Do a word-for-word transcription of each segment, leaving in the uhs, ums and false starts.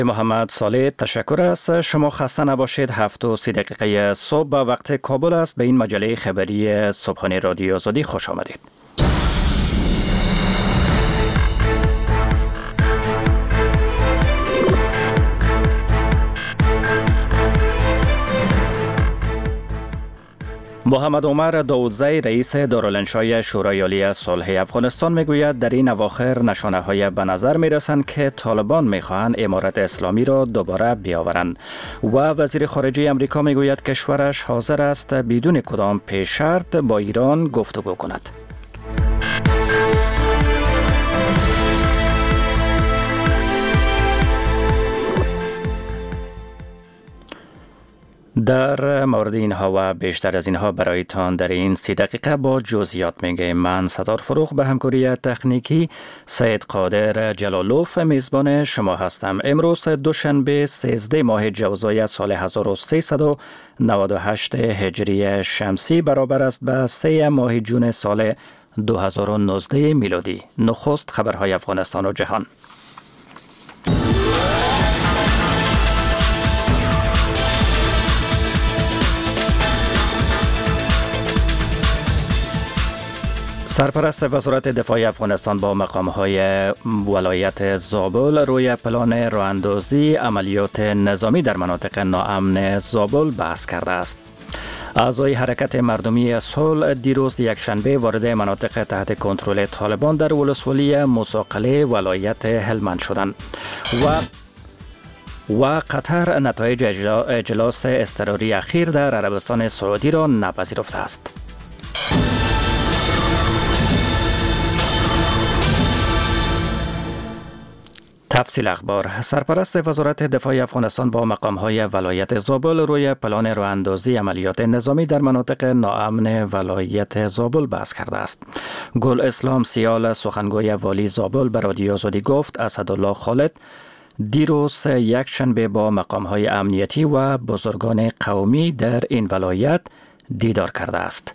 محمد صالح تشکر است. شما خسته نباشید. هفت و سی دقیقه صبح به وقت کابل است. به این مجله خبری صبحانه رادیو آزادی خوش آمدید. محمد عمر داودزی رئیس دارالانشای شورای عالی صلح افغانستان میگوید در این اواخر نشانه های به نظر می رسند که طالبان می خواهند امارت اسلامی را دوباره بیاورند و وزیر خارجه امریکا میگوید کشورش حاضر است بدون کدام پیش شرط با ایران گفتگو کند. در مورد اینها و بیشتر از اینها برایتان در این سی دقیقه با جزئیات میگیم. من ستار فروغ به همکاری تکنیکی سید قادر جلالوف میزبان شما هستم. امروز دوشنبه سیزده ماه جوزای سال هزار و سیصد و نود و هشت هجری شمسی برابر است به سه ماه جون سال دو هزار و نوزده میلادی. نخست خبرهای افغانستان و جهان. سرپرست وزارت دفاع افغانستان با مقام‌های ولایت زابل روی پلان راه‌اندازی عملیات نظامی در مناطق ناامن زابل بحث کرده است. اعضای حرکت مردمی صلح دیروز یکشنبه وارد مناطق تحت کنترل طالبان در ولسوالی موسی ولایت هلمند شدند و و قطر نتایج اجلاس اضطراری اخیر در عربستان سعودی را نپذیرفته است. تفصیل اخبار. سرپرست وزارت دفاع افغانستان با مقام‌های ولایت زابل روی پلان راه‌اندازی عملیات نظامی در مناطق ناامن ولایت زابل بحث کرده است. گل اسلام سیال سخنگوی والی زابل به رادیو آزادی گفت اسدالله خالد دیروز یک شنبه با مقام‌های امنیتی و بزرگان قومی در این ولایت دیدار کرده است.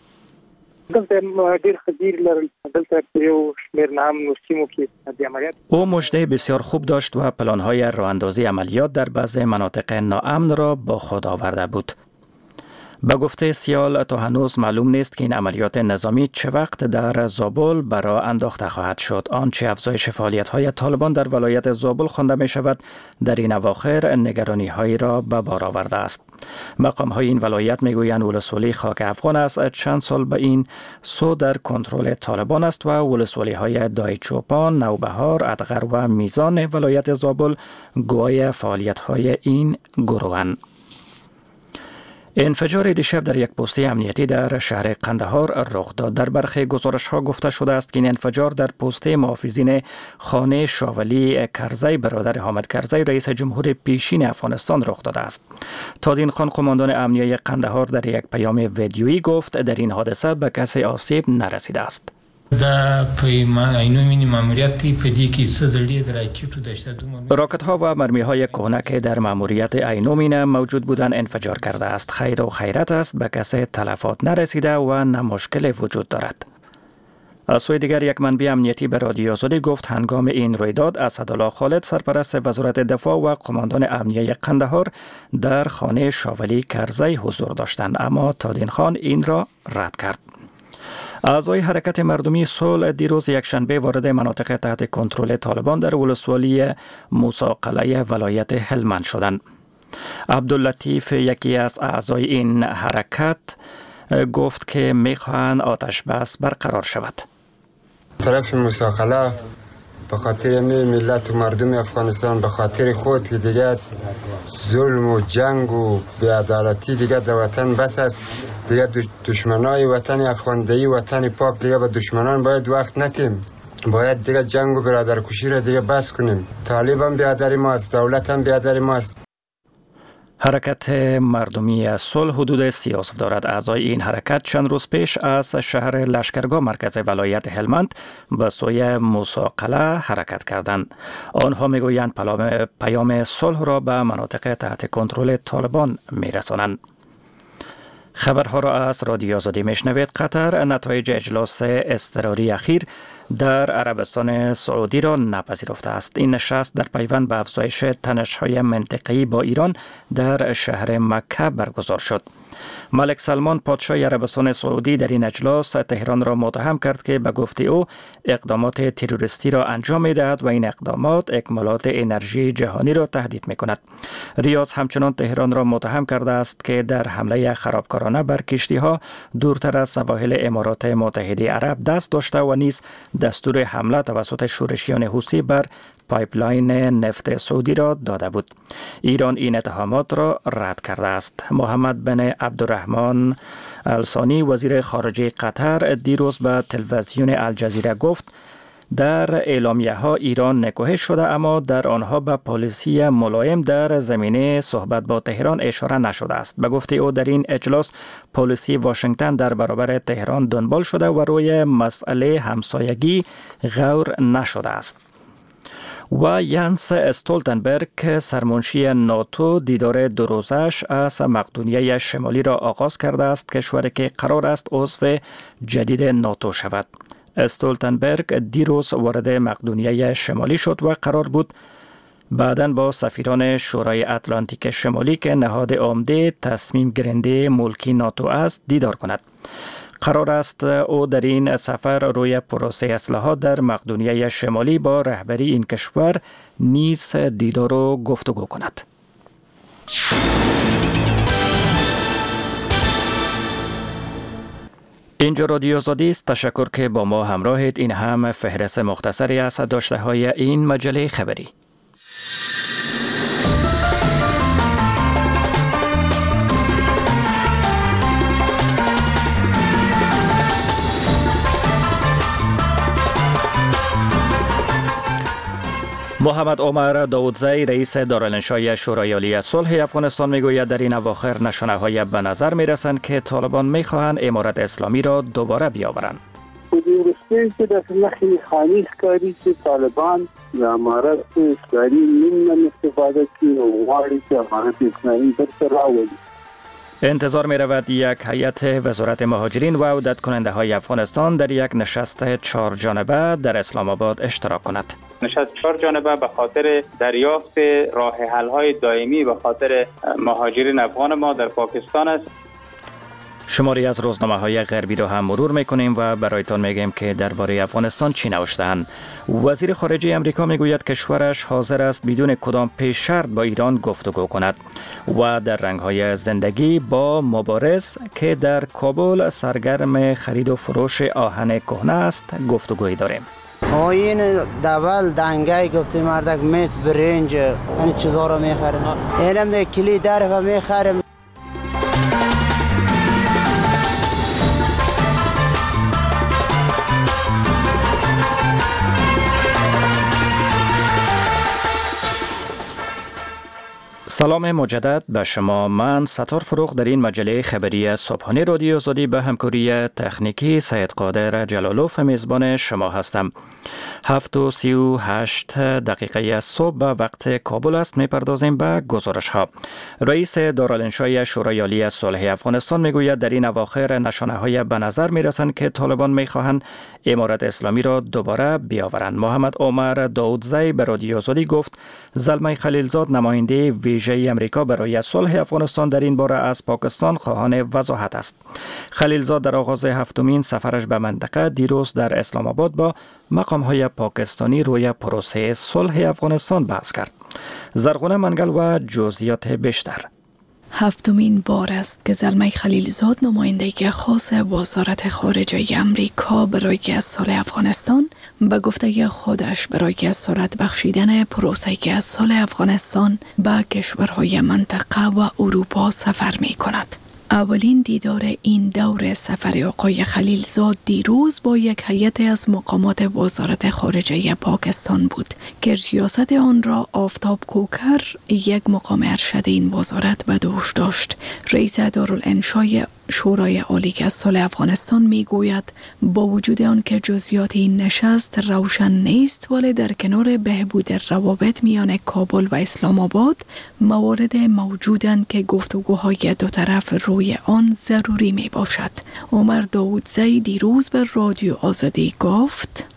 او مژده بسیار خوب داشت و پلان‌های راه‌اندازی عملیات در بعض مناطق ناامن را با خود آورده بود. به گفته سیال تا هنوز معلوم نیست که این عملیات نظامی چه وقت در زابل برای انداخته خواهد شد. آنچه افزایش فعالیت‌های طالبان در ولایت زابل خوانده می شود در این اواخر نگرانی‌هایی را به بار آورده است. مقام‌های این ولایت می‌گویند ولسوالی خاک افغان است چند سال به این سو در کنترل طالبان است و ولسوالی‌های دایچوپان، نوبهار، ادغر و میزان ولایت زابل گواه فعالیت‌های این گروهند. انفجار دیشب در یک پسته امنیتی در شهر قندهار رخ داد. در برخی گزارش‌ها گفته شده است که این انفجار در پسته محافظین خانه شاولی کرزی برادر حامد کرزی رئیس جمهور پیشین افغانستان رخ داده است. تادین خان قماندان امنیه قندهار در یک پیام ویدیویی گفت در این حادثه به کسی آسیب نرسیده است. راکت ها و مرمی های کهنه که در ماموریت عینومین موجود بودن انفجار کرده است. خیر و خیرت است، به کسی تلفات نرسیده و نه مشکل وجود دارد. از سوی دیگر یک منبع امنیتی به رادیو آزادی گفت هنگام این رویداد اسدالله خالد سرپرست وزارت دفاع و قماندان امنیه قندهار در خانه شاولی کرزی حضور داشتند، اما تادین خان این را رد کرد. اعضای حرکت مردمی صلح دیروز یکشنبه وارد مناطق تحت کنترل طالبان در ولسوالی موسی قلعه ولایت هلمند شدند. عبداللطیف یکی از اعضای این حرکت گفت که میخواهند آتش بس برقرار شود. طرف موسی قلعه به خاطر ملت و مردم افغانستان به خاطر خود که دیگه ظلم و جنگ و بی‌عدالتی دیگه در وطن بس است، دیگه دشمنای وطن افغاندهی وطن پاک دیگه به دشمنان باید وقت نتیم، باید دیگه جنگ و برادرکشی را دیگه بس کنیم. طالب هم بیادر ماست، دولت هم بیادر ماست. حرکت مردمی صلح حدود سی عضو دارد. اعضای این حرکت چند روز پیش از شهر لشکرگاه مرکز ولایت هلمند به سوی موسی قلعه حرکت کردند. آنها میگویند پیام صلح را به مناطق تحت کنترل طالبان میرسانند. خبرها را از رادیو آزادی میشنوید. قطر نتایج اجلاس اضطراری اخیر در عربستان سعودی را نپذیرفته است. این نشست در پیوند به افزایش تنش‌های منطقه‌ای با ایران در شهر مکه برگزار شد. ملک سلمان پادشاه عربستان سعودی در این اجلاس تهران را متهم کرد که به گفته او اقدامات تروریستی را انجام می‌دهد و این اقدامات اکمالات انرژی جهانی را تهدید می‌کند. ریاض همچنان تهران را متهم کرده است که در حمله خرابکارانه بر کشتی‌ها دورتر از سواحل امارات متحده عرب دست داشته و نیز دستور حمله توسط شورشیان حوثی بر پایپلاین نفت سعودی را داده بود. ایران این اتهامات را رد کرده است. محمد بن عبدالرحمن الثانی وزیر خارجه قطر دیروز به تلویزیون الجزیره گفت در اعلامیه ها ایران نکوهش شده، اما در آنها به پالیسی ملایم در زمینه صحبت با تهران اشاره نشده است. به گفته او در این اجلاس پالیسی واشنگتن در برابر تهران دنبال شده و روی مسئله همسایگی غور نشده است. و ینس استولتنبرگ سرمنشی ناتو دیدار دو روزش از مقدونیه شمالی را آغاز کرده است، کشوری که قرار است عضو جدید ناتو شود. استولتنبرگ دیروز وارد مقدونیه شمالی شد و قرار بود بعداً با سفیران شورای اتلانتیک شمالی که نهاد عمده تصمیم گیرنده ملکی ناتو است دیدار کند. قرار است او در این سفر روی پروسه اصلاحات در مقدونیه شمالی با رهبری این کشور نیز دیدار و گفتگو کند. اینجا رادیو آزادی است. تشکر که با ما همراهید. این هم فهرست مختصری از داشته های این مجله خبری. محمد عمر داودزی رئیس دارالانشای شورای عالی صلح افغانستان میگوید در این اواخر نشانه‌های به نظر میرسند که طالبان میخواهند امارت اسلامی را دوباره بیاورند. خودی که در نخی خانی کاری که طالبان و امارت اسلامی نمی‌نم استفاده که واری که امارت اسلامی در راولی. انتظار می رود یک هیئت وزارت مهاجرین و عودت کننده های افغانستان در یک نشست چهار جانبه در اسلام آباد اشتراک کند. نشست چهار جانبه به خاطر دریافت راه حل های دائمی به خاطر مهاجرین افغان ما در پاکستان است. شماری از روزنامه های غربی را هم مرور میکنیم و برایتان میگیم که درباره افغانستان چی نوشته‌اند. وزیر خارجه امریکا میگوید کشورش حاضر است بدون کدام پیش شرط با ایران گفتگو کند و در رنگ‌های زندگی با مبارز که در کابل سرگرم خرید و فروش آهن کهنه است گفتگویی داریم. این دول دنگای گفتی مردک میز برنج این چیزا رو میخرم، اینم ده کلی در و میخرم. سلام مجدد به شما. من ستار فروغ در این مجله خبری صبحانه رادیو آزادی به همکاری تکنیکی سید قادر جلالوف میزبان شما هستم. هفت و سی و هشت دقیقه صبح به وقت کابل است. میپردازیم به گزارش ها. رئیس دارالانشای شورای عالی صلح افغانستان میگوید در این اواخر نشانه های به نظر میرسند که طالبان میخواهند امارت اسلامی را دوباره بیاورند. محمد عمر داودزی به رادیو آزادی گفت زلمه خلیلزاد نماینده ویژه امریکا برای صلح افغانستان در این باره از پاکستان خواهان وضاحت است. خلیلزاد در آغاز هفتمین سفرش به منطقه دیروز در اسلام آباد با مقام‌های پاکستانی روی پروسه صلح افغانستان بحث کرد. زرغونه منگل و جزئیات بیشتر. هفتمین بار است که زلمه خلیلزاد نماینده خاص وزارت خارجه امریکا برای صلح افغانستان به گفته خودش برای سرعت بخشیدن پروسه صلح افغانستان به کشورهای منطقه و اروپا سفر می کند. اولین دیدار این دور سفر آقای خلیلزاد دیروز با یک هیئت از مقامات وزارت خارجه پاکستان بود که ریاست آن را آفتاب کوکر، یک مقام ارشد این وزارت به دوش داشت. رئیس دارالانشای شورای عالی از سال افغانستان می گوید با وجود آن که جزئیات این نشست روشن نیست، ولی در کنار بهبود روابط میان کابل و اسلام آباد موارد موجودند که گفتگوهای دو طرف روی آن ضروری می باشد. عمر داودزی دیروز به رادیو آزادی گفت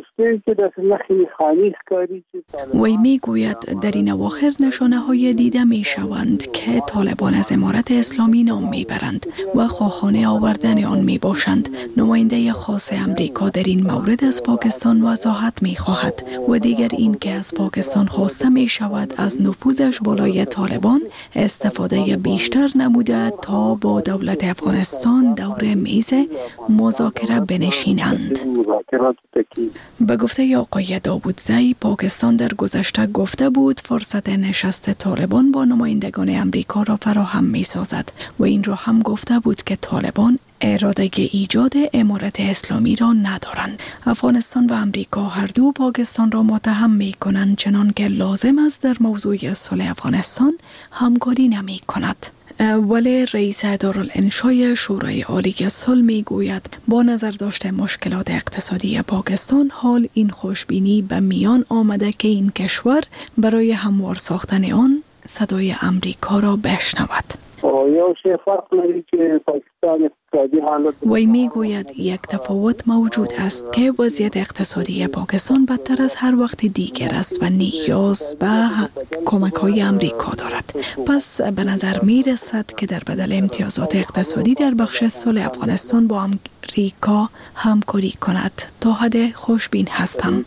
وی می گوید در این اواخر نشانه های دیده می شوند که طالبان از امارت اسلامی نام می برند و خواهان آوردن آن می باشند. نماینده خاص امریکا در این مورد از پاکستان وضاحت می خواهد و دیگر این که از پاکستان خواسته می شود از نفوذش بالای طالبان استفاده بیشتر نموده تا با دولت افغانستان دور میز مذاکره بنشینند. به گفته آقای داودزی، پاکستان در گذشته گفته بود فرصت نشست طالبان با نمایندگان امریکا را فراهم می سازد و این را هم گفته بود که طالبان اراده ایجاد امارت اسلامی را ندارند. افغانستان و امریکا هر دو پاکستان را متهم می کنند، چنان که لازم است در موضوع صلح افغانستان همکاری نمی کند. ولی رئیس دارالانشای شورای عالی صلح می گوید با نظر داشته مشکلات اقتصادی پاکستان، حال این خوشبینی به میان آمده که این کشور برای هموار ساختن آن صدای امریکا را بشنود. وی می گوید یک تفاوت موجود است که وضعیت اقتصادی پاکستان بدتر از هر وقت دیگر است و نیاز به کمک های امریکا دارد. پس به نظر می رسد که در بدل امتیازات اقتصادی در بخش صلح افغانستان با امریکا همکاری کند. تا حد خوشبین هستم.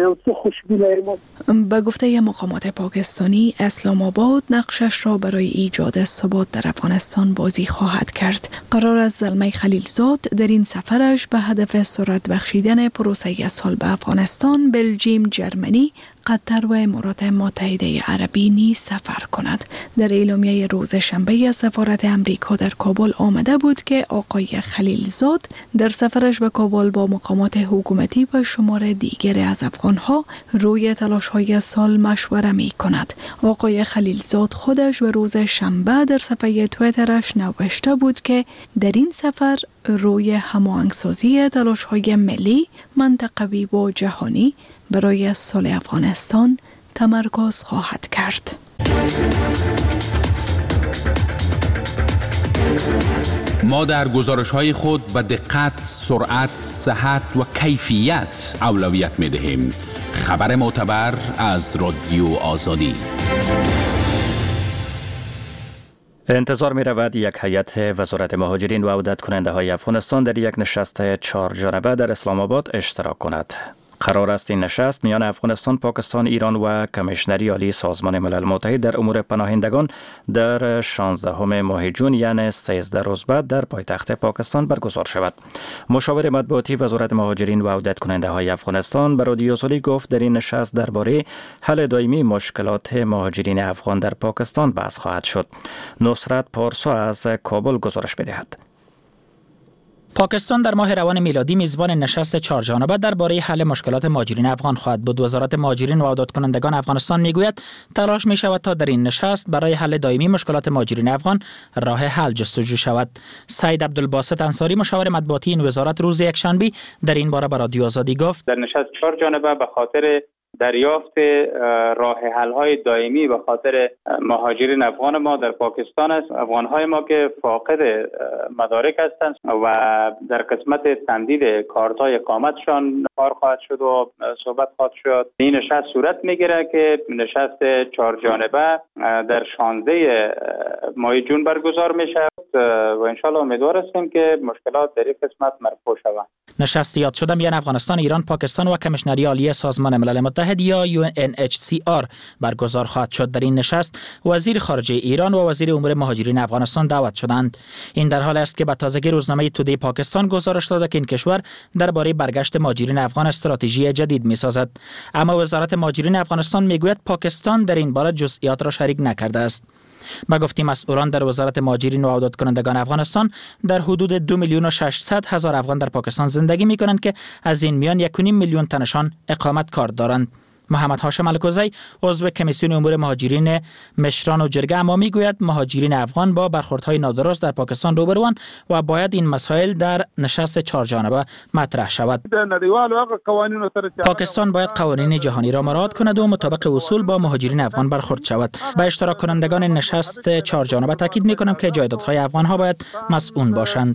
به گفته مقامات پاکستانی، اسلام آباد نقشش را برای ایجاد ثبات در افغانستان بازی خواهد کرد. قرار است زلمه خلیلزاد در این سفرش به هدف سرعت بخشیدن پروسه صلح به افغانستان، بلژیم، جرمنی، قطر و امارات متحده عربی نیز سفر کند. در اعلامیه روز شنبه از سفارت امریکا در کابل آمده بود که آقای خلیلزاد در سفرش به کابل با مقامات حکومتی و شمار دیگر از افغانها روی تلاش‌های صلح مشوره می کند. آقای خلیلزاد خودش به روز شنبه در صفحه توییترش نوشته بود که در این سفر روی هماهنگسازی تلاش‌های ملی، منطقوی و جهانی برای صلح افغانستان تمرکز خواهد کرد. ما در گزارش‌های خود به دقت، سرعت، صحت و کیفیت اولویت می‌دهیم. خبر معتبر از رادیو آزادی. انتظار می رود یک هیئت وزارت مهاجرین و عودت کننده های افغانستان در یک نشست چهار جانبه در اسلام آباد اشتراک کند. قرار است این نشست میان افغانستان، پاکستان، ایران و کمیشنری عالی سازمان ملل متحد در امور پناهندگان در شانزدهم ماه جون یعنی سیزده روز بعد در پایتخت پاکستان برگزار شود. مشاور مطبوعاتی وزارت مهاجرین و عودت کننده های افغانستان به رادیو آزادی گفت در این نشست درباره حل دائمی مشکلات مهاجرین افغان در پاکستان بحث خواهد شد. نصرت پارسا از کابل گزارش می‌دهد. پاکستان در ماه روان میلادی میزبان نشست چهار جانبه درباره حل مشکلات مهاجرین افغان خواهد بود. وزارت مهاجرین و عودت کنندگان افغانستان میگوید تلاش می شود تا در این نشست برای حل دائمی مشکلات مهاجرین افغان راه حل جستجو شود. سید عبدالباسط انصاری مشاور مطبوعاتی این وزارت روز یکشنبه در این باره به رادیو آزادی گفت در نشست چهار جانبه به خاطر دریافت راه حل های دائمی به خاطر مهاجرین افغان ما در پاکستان است. افغان های ما که فاقد مدارک هستند و در قسمت تمدید کارت های اقامتشان کار خواهد شد و صحبت خواهد شد. این نشست صورت میگیره که نشست چهار جانبه در شانزده ماه جون برگزار میشه و انشالله امیدوار هستیم که مشکلات در این قسمت مرفوع شود. نشست یاد شده میان افغانستان، ایران، پاکستان و کمیشنری عالی سازمان ملل متحد یا یو ان اچ سی آر برگزار خواهد شد. در این نشست وزیر خارجه ایران و وزیر امور مهاجرین افغانستان دعوت شدند. این در حال است که به تازگی روزنامه تودی پاکستان گزارش داده که این کشور درباره برگشت مهاجرین افغان استراتژی جدید می‌سازد. اما وزارت مهاجرین افغانستان میگوید پاکستان در این باره جزئیات را شریک نکرده است. ما گفتیم مسئولان در وزارت مهاجرین و عودت کنندگان افغانستان در حدود دو میلیون و ششصد هزار افغان در پاکستان زندگی می‌کنند که از این میان یک و نیم میلیون تنشان اقامت کار دارند. محمد هاشم الکوزی عضو کمیسیون امور مهاجرین مشران و جرگه اما میگوید مهاجرین افغان با برخوردهای نادرست در پاکستان روبروان و باید این مسائل در نشست چهار جانبه مطرح شود. پاکستان باید قوانین جهانی را مراعات کند و مطابق اصول با مهاجرین افغان برخورد شود. به اشتراک کنندگان نشست چهار جانبه تاکید میکنم که جایدادهای افغان ها باید مسئول باشند.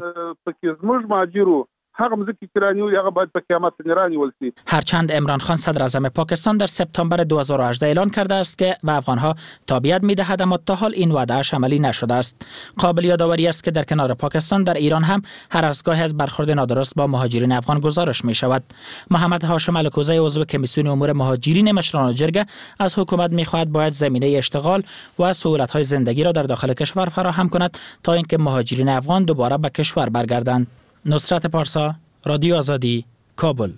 هرچند عمران خان صدر اعظم پاکستان در سپتامبر دو هزار و هجده اعلان کرده است که به افغانها تابعیت می‌دهد، اما تا حال این وعده‌اش عملی نشده است. قابل یادآوری است که در کنار پاکستان در ایران هم هر از گاهی از برخورد نادرست با مهاجرین افغان گزارش می‌شود. محمد هاشم الکوزی عضو کمیسیون امور مهاجرین مشران و جرگه از حکومت می‌خواهد باید زمینه اشتغال و سهولت‌های زندگی را در داخل کشور فراهم کند تا اینکه مهاجرین افغان دوباره به کشور برگردند. نصرت پارسا، رادیو آزادی، کابل.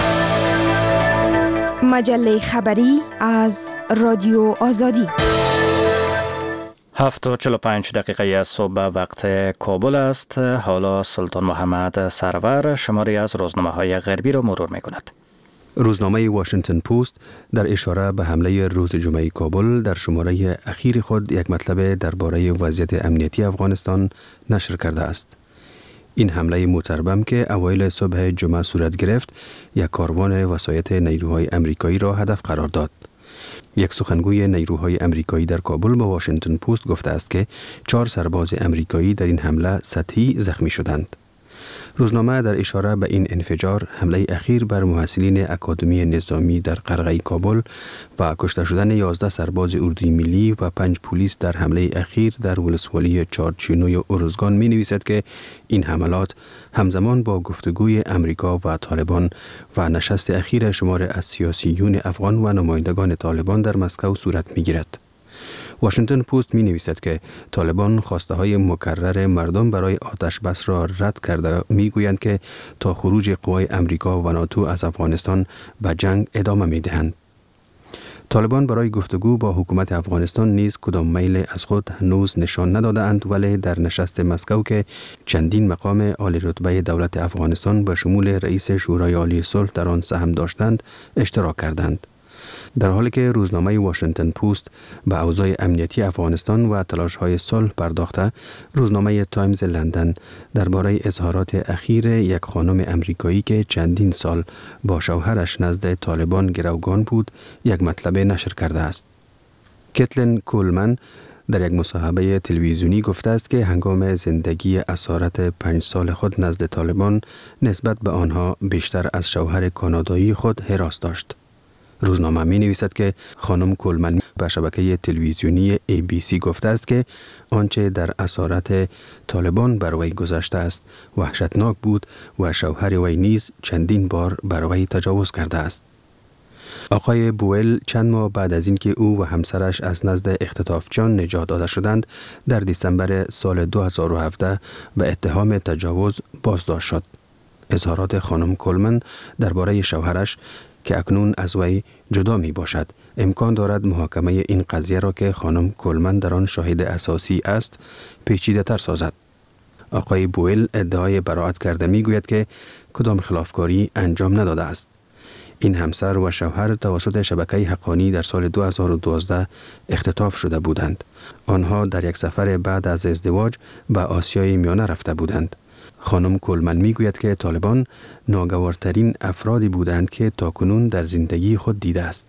مجله خبری از رادیو آزادی. هفت و چهل و پنج دقیقه صبح وقت کابل است. حالا سلطان محمد سرور شماری از روزنامه های غربی را مرور می کند. روزنامه واشنگتن پست در اشاره به حمله روز جمعه کابل در شماره اخیر خود یک مطلب درباره وضعیت امنیتی افغانستان نشر کرده است. این حمله متربم که اوایل صبح جمعه صورت گرفت، یک کاروان وسایط نیروهای امریکایی را هدف قرار داد. یک سخنگوی نیروهای امریکایی در کابل به واشنگتن پست گفته است که چهار سرباز امریکایی در این حمله سطحی زخمی شدند. روزنامه در اشاره به این انفجار، حمله اخیر بر محصلین اکادمی نظامی در قرغه کابل و کشته شدن یازده سرباز اردوی ملی و پنج پلیس در حمله اخیر در ولسوالی چارچینوی ارزگان می نویسد که این حملات همزمان با گفتگوی امریکا و طالبان و نشست اخیر شمار از سیاسیون افغان و نمایندگان طالبان در مسکو صورت می گیرد. واشنگتن پست می نویسد که طالبان خواسته های مکرر مردم برای آتش بس را رد کرده، می گویند که تا خروج قوای امریکا و ناتو از افغانستان به جنگ ادامه می دهند. طالبان برای گفتگو با حکومت افغانستان نیز کدام میل از خود هنوز نشان نداده اند، ولی در نشست مسکو که چندین مقام عالی رتبه دولت افغانستان به شمول رئیس شورای عالی صلح در آن سهم داشتند اشتراک کردند. در حالی که روزنامه واشنگتن پست به اوضاع امنیتی افغانستان و تلاش‌های صلح پرداخته، روزنامه تایمز لندن درباره اظهارات اخیر یک خانم امریکایی که چندین سال با شوهرش نزد طالبان گروگان بود، یک مطلب نشر کرده است. کتلین کولمن در یک مصاحبه تلویزیونی گفته است که هنگام زندگی اسارت پنج سال خود نزد طالبان نسبت به آنها بیشتر از شوهر کانادایی خود هراس داشت. روزنامه می نویسد که خانم کولمن به شبکه تلویزیونی ای بی سی گفته است که آنچه در اسارت طالبان بر وی گذشته است وحشتناک بود و شوهر وی نیز چندین بار بر وی تجاوز کرده است. آقای بوئل چند ماه بعد از اینکه او و همسرش از نزد اختطافچیان نجات داده شدند، در دسامبر سال دو هزار و هفده به اتهام تجاوز بازداشت شد. اظهارات خانم کولمن درباره شوهرش که اکنون از وی جدا می باشد، امکان دارد محاکمه این قضیه را که خانم کولمن در آن شاهد اساسی است پیچیده تر سازد. آقای بوئل ادعای براءت کرده می گوید که کدام خلافکاری انجام نداده است. این همسر و شوهر توسط شبکه حقانی در سال دو هزار و دوازده اختطاف شده بودند. آنها در یک سفر بعد از ازدواج به آسیای میانه رفته بودند. خانم کولمن می گوید که طالبان ناگوارترین افرادی بودند که تاکنون در زندگی خود دیده است.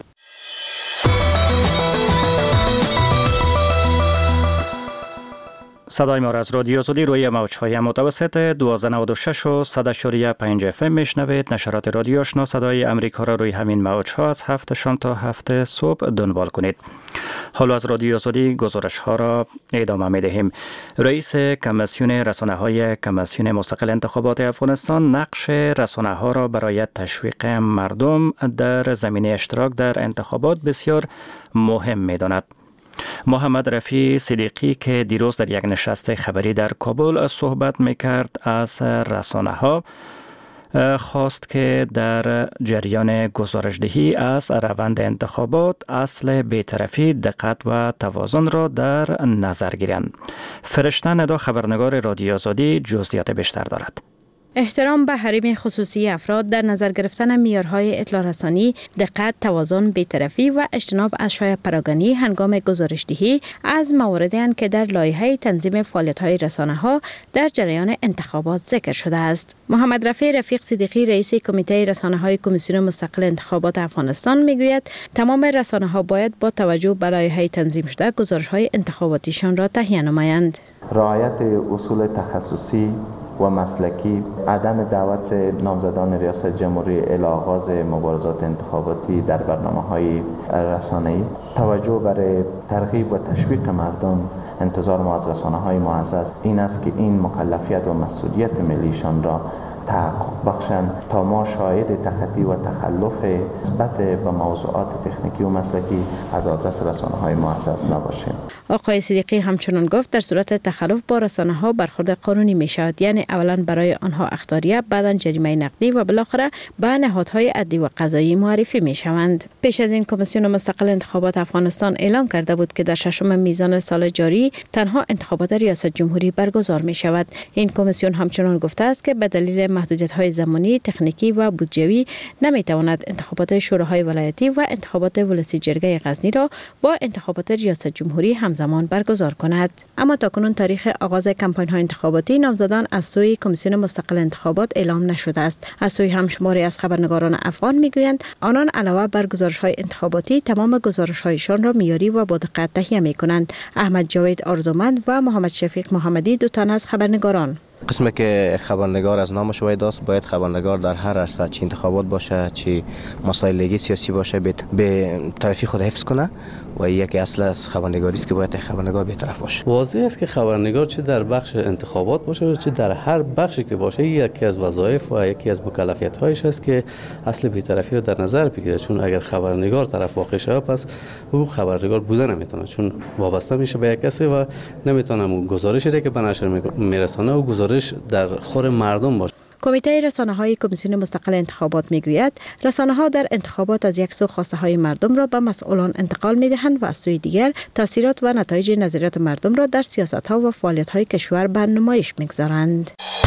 صدای ما را از رادیو آزادی روی موج‌های متوسط دوازده نود و شش و صد اشاری پنج اف ام میشنوید. نشرات رادیو آشنا صدای امریکا را روی همین موج‌ها از هفت شام تا هفت صبح دنبال کنید. حالا از رادیو آزادی گزارش‌ها را ادامه می‌دهیم. رئیس کمیسیون رسانه‌های کمیسیون مستقل انتخابات افغانستان نقش رسانه‌ها را برای تشویق مردم در زمینه اشتراک در انتخابات بسیار مهم می‌داند. محمد رفیع صدیقی که دیروز در یک نشست خبری در کابل صحبت میکرد از رسانه‌ها خواست که در جریان گزارشدهی از روند انتخابات اصل بی‌طرفی، دقت و توازن را در نظر گیرند. فرشته ندا خبرنگار رادیو آزادی جزئیات بیشتر دارد. احترام به حریم خصوصی افراد، در نظر گرفتن معیارهای اطلاع رسانی، دقت، توازن، بی‌طرفی و اجتناب از شایع پراگانی هنگام گزارش‌دهی از مواردی اند که در لایحه تنظیم فعالیت‌های رسانه‌ها در جریان انتخابات ذکر شده است. محمد رفیع رفیق صدیقی رئیس کمیته رسانه‌های کمیسیون مستقل انتخابات افغانستان میگوید تمام رسانه‌ها باید با توجه به لایحه تنظیم شده گزارش‌های انتخاباتیشان را تهیه نمایند. رعایت اصول تخصصی و مسلکی، عدم دعوت نامزدان ریاست جمهوری الی آغاز مبارزات انتخاباتی در برنامه‌های رسانه‌ای، توجه برای ترغیب و تشویق مردم، انتظار ما از رسانه‌های معزز این است که این مکلفیت و مسئولیت ملیشان را تحقق بخشند تا ما شاهد تخطی و تخلف نسبت به موضوعات تکنیکی و مسلکی از آدرس رسانه‌های معزز نباشیم. آقای صدیقی همچنان گفت در صورت تخلف با رسانه‌ها برخورد قانونی می شود، یعنی اولا برای آنها اخطاریه، بعداً جریمه نقدی و بالاخره به نهادهای عدلی و قضایی معرفی می شوند. پیش از این کمیسیون مستقل انتخابات افغانستان اعلام کرده بود که در ششم میزان سال جاری تنها انتخابات ریاست جمهوری برگزار می شود. این کمیسیون همچنان گفته است که به دلیل محدودیت‌های زمانی، تکنیکی و بودجویی نمی‌تواند انتخابات شوراهای ولایتی و انتخابات ولسی جرگه غزنی را با انتخابات ریاست جمهوری همزمان برگزار کند. اما تاکنون تاریخ آغاز کمپاین‌های انتخاباتی نامزدان از سوی کمیسیون مستقل انتخابات اعلام نشده است. از سوی هم شماری از خبرنگاران افغان می‌گویند آنان علاوه بر گزارش‌های انتخاباتی تمام گزارش‌هایشان را معیاری و با دقت تهیه می‌کنند. احمد جاوید آرزومند و محمد شفیق محمدی دو تن از خبرنگاران. قسمی که خبرنگار از نامش وارد است، باید خبرنگار در هر عرصه، چه انتخابات باشه چه مسائل لیگی سیاسی باشه، به طرفی خود حفظ کنه و یکی اصل از خبرنگاری است که باید خبرنگار به طرف باشه. واضح است که خبرنگار چه در بخش انتخابات باشه چه در هر بخشی که باشه یکی از وظایف و یکی از مکلفیت‌هایش است که اصل بی‌طرفی را در نظر بگیره، چون اگر خبرنگار طرف واقع شه پس او خبرنگار بودن نمیتونه، چون وابسته میشه به یک کسی و نمیتونه اون گزارشی را که به نشر میرسونه و گزارش در خور مردم باشه. کمیته رسانه‌های کمیسیون مستقل انتخابات میگوید رسانه‌ها در انتخابات از یک سو خواسته‌های مردم را به مسئولان انتقال می‌دهند و از سوی دیگر تاثیرات و نتایج نظریات مردم را در سیاست‌ها و فعالیت‌های کشور به نمایش می‌گذارند.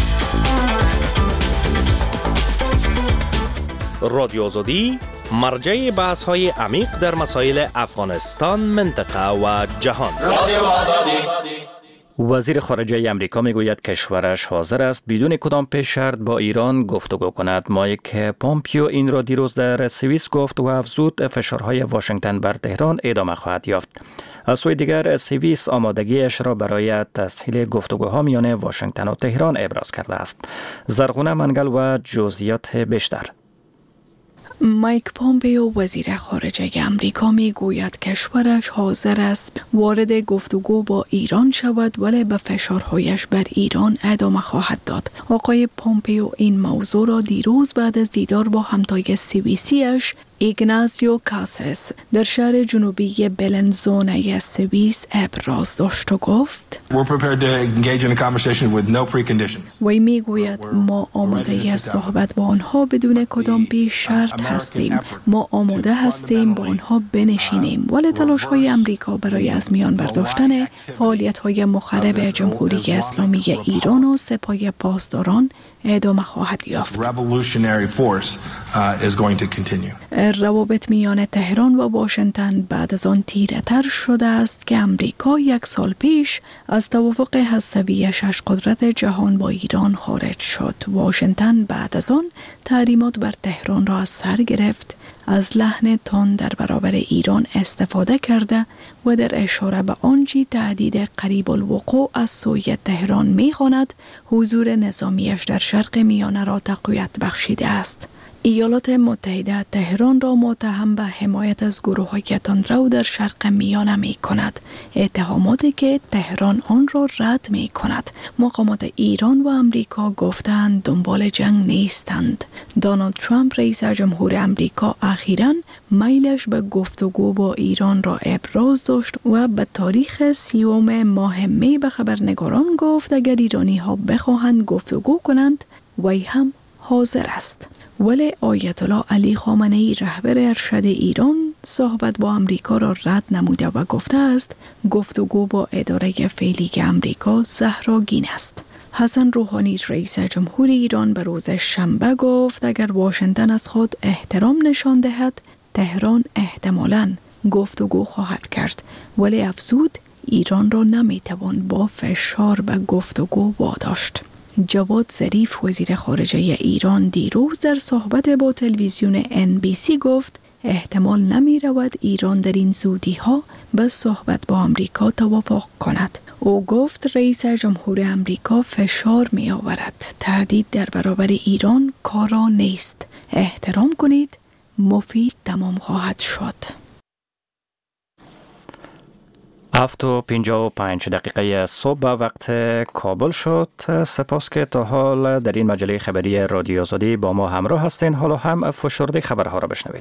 رادیو آزادی مرجع بحث‌های عمیق در مسائل افغانستان، منطقه و جهان. رادیو آزادی. وزیر خارجه امریکا میگوید کشورش حاضر است بدون کدام پیش شرط با ایران گفتگو کند. مایک پومپیو این را دیروز در سوئیس گفت و افزود فشارهای واشنگتن بر تهران ادامه خواهد یافت. از سوی دیگر سوئیس آمادگیش را برای تسهیل گفتگوها میان واشنگتن و تهران ابراز کرده است. زرغونه منگل و جزئیات بیشتر. مایک پومپیو وزیر خارجه امریکا می گوید کشورش حاضر است وارد گفتگو با ایران شود ولی به فشارهایش بر ایران ادامه خواهد داد. آقای پومپیو این موضوع را دیروز بعد از دیدار با همتای سوئیسیش ایگنازیو کاسس در شهر جنوبی بلنزونه سوئیس ابراز داشت و گفت وی می گوید ما آماده صحبت با آنها بدون کدام پیش شرط هستیم. ما آماده هستیم با آنها بنشینیم ولی تلاش های امریکا برای از میان برداشتن فعالیت های مخرب جمهوری اسلامی ایران و سپاه پاسداران ادامه خواهد یافت. روابط میان تهران و واشنگتن بعد از آن تیره تر شده است که امریکا یک سال پیش از توافق هسته‌ای شش قدرت جهان با ایران خارج شد. واشنگتن بعد از آن تحریمات بر تهران را از سر گرفت، از لحن تند در برابر ایران استفاده کرده و در اشاره به آنچه تهدید قریب الوقوع از سوی تهران می‌خواند حضور نظامیش در شرق میانه را تقویت بخشیده است. ایالات متحده تهران را متهم به حمایت از گروه‌های تندرو در شرق میانه می کند. اتهاماتی که تهران آن را رد می کند. مقامات ایران و امریکا گفتند دنبال جنگ نیستند. دونالد ترامپ رئیس جمهور امریکا اخیراً میلش به گفتگو با ایران را ابراز داشت و به تاریخ سیوم ماه می به خبرنگاران گفت اگر ایرانی ها بخواهند گفتگو کنند وی هم حاضر است. ولی آیت الله علی خامنه‌ای رهبر ارشد ایران صحبت با امریکا را رد نموده و گفته است گفتگو با اداره فعلی امریکا زهراگین است. حسن روحانی رئیس جمهور ایران به روز شنبه گفت اگر واشنگتن از خود احترام نشان دهد تهران احتمالاً گفتگو خواهد کرد، ولی افزود ایران را نمیتوان با فشار به گفتگو واداشت. جواد ظریف وزیر خارجه ایران دیروز در صحبت با تلویزیون ان بی سی گفت احتمال نمی رود ایران در این زودی ها به صحبت با امریکا توافق کند. او گفت رئیس جمهور امریکا فشار می آورد. تهدید در برابر ایران کارا نیست. احترام کنید، مفید تمام خواهد شد. هفت و پنجاه و پنج دقیقه صبح وقت کابل شد. سپاس که تا حال در این مجله خبری رادیو آزادی با ما همراه هستین. حالا هم فشرده خبرها را بشنوید.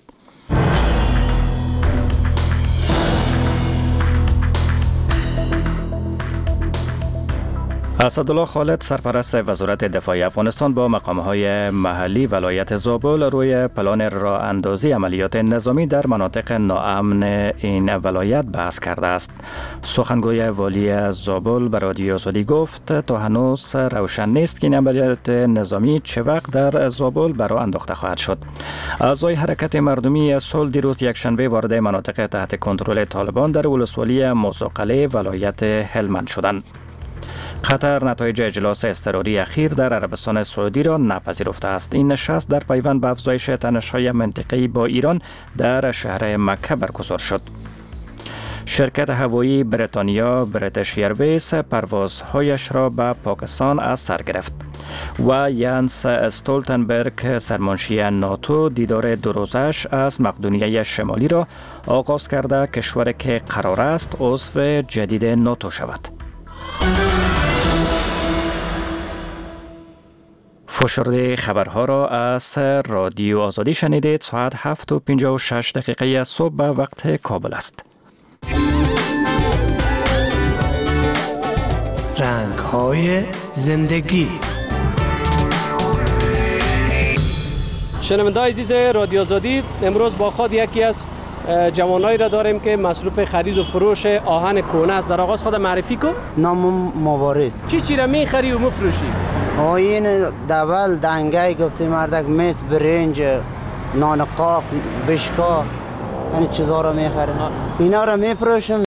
اسدالله خالد سرپرست وزارت دفاع افغانستان با مقام‌های محلی ولایت زابل روی پلان راه اندازی عملیات نظامی در مناطق ناامن این ولایت بحث کرده است. سخنگوی والی زابل به رادیو آزادی گفت تا هنوز روشن نیست که این عملیات نظامی چه وقت در زابل برای انداخته خواهد شد. اعضای حرکت مردمی صلح دیروز یکشنبه وارد مناطق تحت کنترل طالبان در ولسوالی موسوقله ولایت هلمند شدند. قطر نتایج اجلاس اضطراری اخیر در عربستان سعودی را نپذیرفته است. این نشست در پیوند به افزایش تنش‌های منطقه‌ای با ایران در شهر مکه برگزار شد. شرکت هوایی بریتانیا بریتیش ایرویز پروازهایش را به پاکستان از سر گرفت و یانس استولتنبرگ سرمنشی ناتو دیدار دو روزش از مقدونیه شمالی را آغاز کرده، کشوری که قرار است عضو جدید ناتو شود. فشرده خبرها را از رادیو آزادی شنیدید. ساعت هفت و پنجاه و شش دقیقه صبح وقت کابل است. رنگ‌های زندگی. شنونده‌های عزیز رادیو آزادی، امروز با خود یکی از جوانایی را داریم که مصروف خرید و فروش آهن کهنه است. در آغاز خود معرفی کن. نام مبارز. چی چی را می‌خری و می‌فروشی؟ این دبل دنگای گفتی مردک مس برنج نان قاق بشکا این چیزا را می‌خرم. اینا را می‌فروشم.